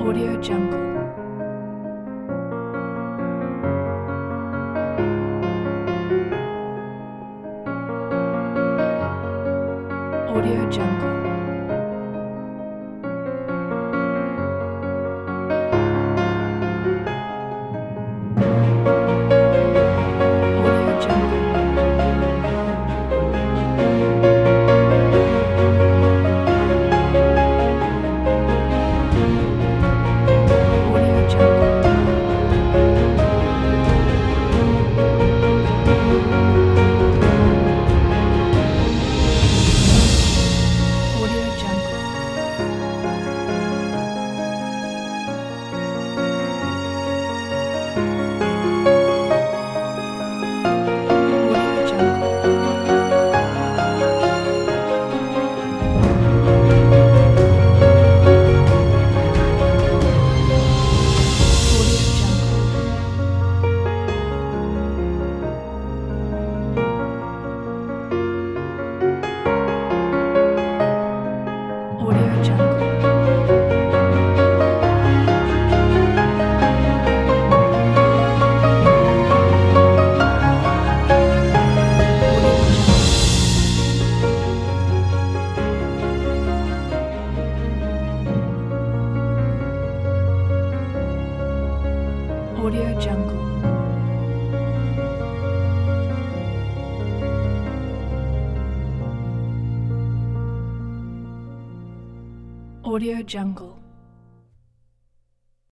Audio Jungle. Audio Jungle. Audio Jungle. Audio Jungle. Audio Jungle. Audio Jungle. Audio Jungle. Audio Jungle. Audio Jungle. Audio Jungle.